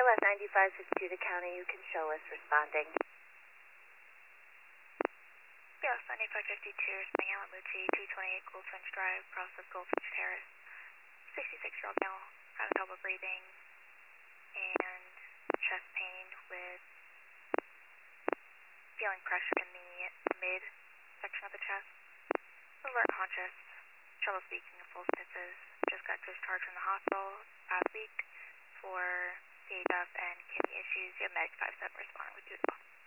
KLS 9562 to county, you can show us responding. Yes, 9552, responding Alamucci, 228 Goldfinch Drive, process Goldfinch Terrace. 66-year-old male, having trouble breathing and chest pain with feeling pressure in the mid section of the chest. Alert conscious, trouble speaking and full sniffles. Just got discharged from the hospital last week for CHF and kidney issues. You have Medic 57 responding with 2 as well.